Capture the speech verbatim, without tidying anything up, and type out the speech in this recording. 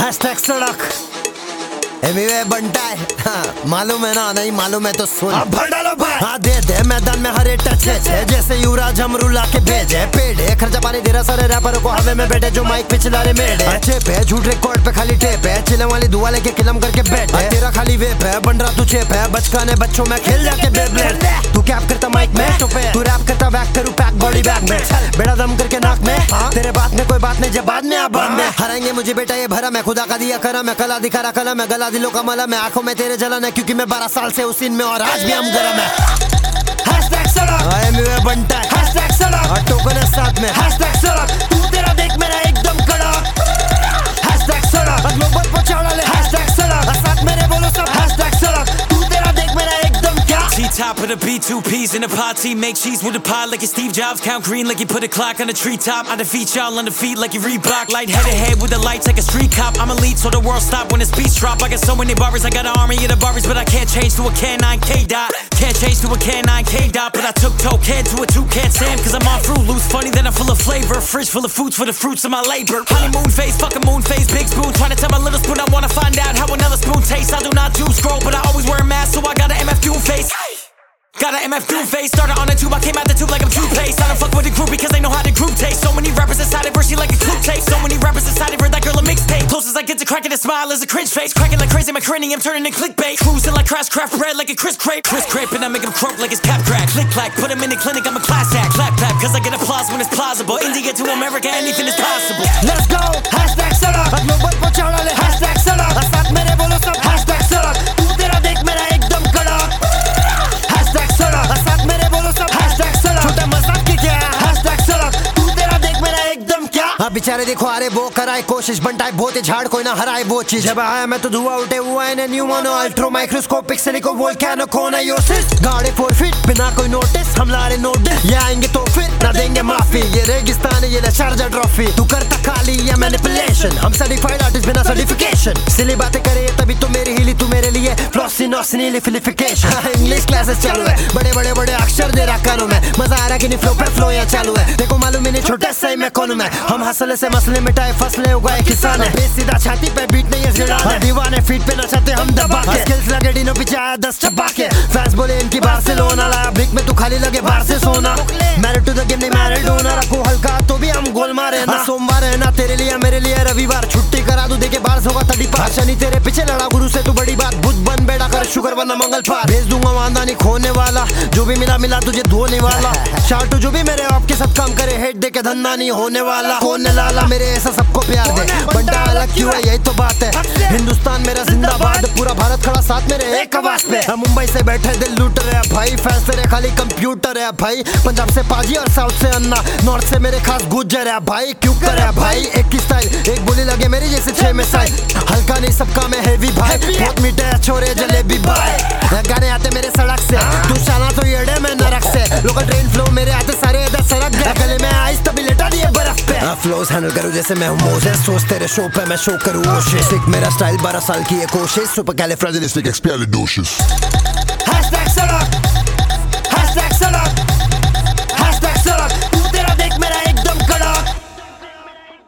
Hashtag सड़क एमीवे बनता है। हाँ, मालूम है ना? नहीं मालूम है तो सुन। अब भर डालो भाई। हाँ दे दे मैदान में हरे टच है, जैसे युवराज हमरू ला के भेजे पेड़े खर्चा पानी दे रहा सारे रैपरों को हवे में बैठे जो माइक पे चिल्ला रहे मेड़े अच्छे पे झूठ रिकॉर्ड पे खाली टेप है चिलम वाली दुआ लेके किलम करके बैठे तेरा खाली वेप है बन रहा तू चेप है बचकाने बच्चों में खेल जाके बेब्लेड तू कैप करता माइक में तू रैप करता बैक करूँ पैक बॉडी बैग में बेड़ा दम करके नाक में तेरे बात में कोई बात नहीं जब बाद में आप बाद में हराएंगे मुझे बेटा ये भरा मैं खुदा का दिया करा मैं कला दिखा रहा कला मैं गला दिलों का मला मैं आंखों में तेरे जलन है क्योंकि मैं बारह साल से उस में और आज भी हम गरम है। हैशटैग सड़क एमीवे बनता है। हैशटैग सड़क और टोकन है साथ में। हैशटैग सड़क तू तेरा देख मेरा एकदम कड़क। हैशटैग सड़क ग्लोबल पे चढ़ा ले। हैशटैग सड़क साथ मेरे बोलो सब। हैशटैग सड़क तू तेरा देख मेरा एकदम क्या। T-top of the B, two P's in the party. Make cheese with a pie like it's Steve Jobs. Count green like you put a clock on the treetop. I defeat y'all on the feet like you Reebok. Light-headed head with the lights like a street cop. I'm elite so the world stop when the speech drop. I got so many barbers, I got an army of the barbers, but I can't change to a K nine K dot. Can't change to a K nine K dot, but I took Token to a two-can Sam. Cause I'm on fruit loose, funny that I'm full of flavor. Fridge full of foods for the fruits of my labor. Honeymoon face, fucking moon face, big spoon. Trying to tell my little spoon I wanna find out how another spoon tastes. I do not do scroll, but I always wear a mask, so I got an M F Doom face. Got an M F Doom face, started on the tube, I came out the tube like I'm toothpaste. I don't fuck with the group because they know how the group taste. So many rappers inside of her, she like a clue tape. So many rappers inside of her, that girl a mixtape. Closest I get to cracking a smile is a cringe face. Cracking like crazy, my cranium turning to clickbait. Cruising like crash craft bread like a Chris Crape. Chris Crape and I make him croak like his cap crack. Click clack, put him in the clinic, I'm a class act. Clap clap, cause I get applause when it's plausible. India to America, anything is possible. Let's go। Hashtag सड़क global पे चढ़ा ले। Hashtag सड़क साथ मेरे बोलो सब। Hashtag सड़क तू तेरा देख मेरा एकदम कड़क। हैशटैग सड़क साथ मेरे बोलो सब। हैशटैग सड़क छोटा मजाक की क्या। हैशटैग सड़क तू तेरा देख मेरा एकदम क्या। हाँ बेचारे देखो अरे वो कराए कोशिश बनता बहुत ही झाड़ कोई ना हराए वो चीज जब आया मैं तो धुआं उठे हुआ है pneumonoultramicroscopicsilicovolcanoconiosis गाड़ी फोर फीट बिना कोई नोटिस हम ला रहे नोटिस ये आएंगे तो फिर ना देंगे माफी ये रेगिस्तान है ये ले शारजा ट्रॉफी तू करता काली या मैनिपुलेशन हम सर्टिफाइड आर्टिस्ट बिना सर्टिफिकेशन सिली बातें करे तभी तो मेरी हिली तू मेरे लिए फ्लॉसी नॉसनी लिफिलिफिकेशन इंग्लिश क्लासेस चालू है बड़े बड़े बड़े अक्षर दे रहा कानों में मजा आ रहा कि नहीं फ्लो पे फ्लो या चालू है देखो मालूम ही नहीं छोटे सही मैं कौन मैं हम हंसले से मसले मिटाए फसले उगाए किसान है सीधा छाती पे बीट नहीं है दीवाने फीट पे नचाते हम दबा के स्किल्स लगे डीनो पीछे आया दस चबा के फैंस बोले इनकी बार्सिलोना लाया ब्रिक में तू खाली लगे बाहर से सोना मैरिड टू द गेम नहीं मैरिड होना रखो हल्का तो भी हम गोल मारे ना सोमवार है ना तेरे लिए मेरे लिए रविवार छुट्टी करा दूं देखे बाहर होगा थर्टी पार शनि तेरे पीछे लड़ा गुरु से तू बड़ी बात बुध बन बेड़ा कर शुगर वरना मंगल पार भेज दूंगा वांदा नहीं खोने वाला जो भी मिला मिला तुझे धोने वाला शार्टू जो भी मेरे आपके साथ काम करे हेड दे के धंधा नहीं होने वाला होने लाला मेरे ऐसा सबको प्यार दे बंटा अलग क्यों है यही तो बात है हिंदुस्तान मेरा जिंदाबाद पूरा भारत खड़ा साथ मेरे एक आवाज पे हम मुंबई से बैठे दिल लूट रहे भाई फैंस तेरे खाली कंप्यूटर है भाई पंजाब से पाजी और साउथ से अन्ना नॉर्थ से मेरे खास गुज्जर है भाई क्यों कर है भाई एक की स्टाइल एक बोली लगे मेरी जैसे छह में साइल हल्का नहीं सबका मैं हेवी भाई बहुत मीठे छोरे जलेबी भाई गाने आते मेरे सड़क से तू शाना तो येड़े में नरक से लोकल ट्रेन फ्लो मेरे आते सारे इधर सड़क गया गले में आइस तभी लेटा दिए बर्फ पे फ्लोज हैंडल करूं जैसे मैं हूं मोसेस सोच तेरे शो पे मैं शो करूं ओशिस एक मेरा स्टाइल बारह साल की है कोशिश सुपर कैलिफ्रेजिलिस्टिक एक्सपियालिडोशिस हैशटैग सड़क हैशटैग सड़क